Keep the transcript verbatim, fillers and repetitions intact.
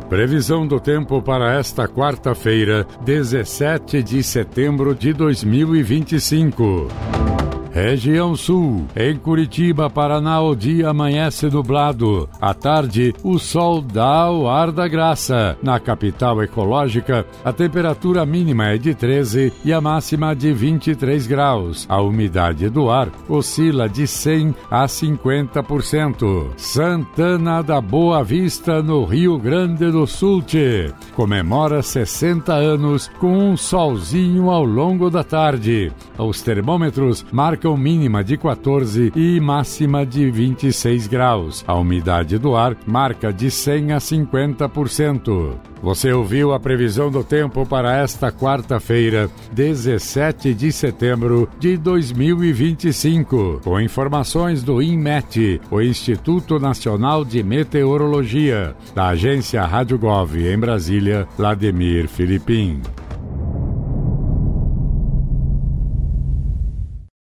Previsão do tempo para esta quarta-feira, dezessete de setembro de dois mil e vinte e cinco. Região Sul. Em Curitiba, Paraná, o dia amanhece nublado. À tarde, o sol dá o ar da graça. Na capital ecológica, a temperatura mínima é de treze e a máxima de vinte e três graus. A umidade do ar oscila de cem a cinquenta por cento. Santana da Boa Vista, no Rio Grande do Sul, comemora sessenta anos com um solzinho ao longo da tarde. Os termômetros marcam mínima de quatorze e máxima de vinte e seis graus. A umidade do ar marca de cem a cinquenta por cento. Você ouviu a previsão do tempo para esta quarta-feira, dezessete de setembro de dois mil e vinte e cinco, com informações do INMET, o Instituto Nacional de Meteorologia, da agência Rádio Gov em Brasília, Vladimir Filipim.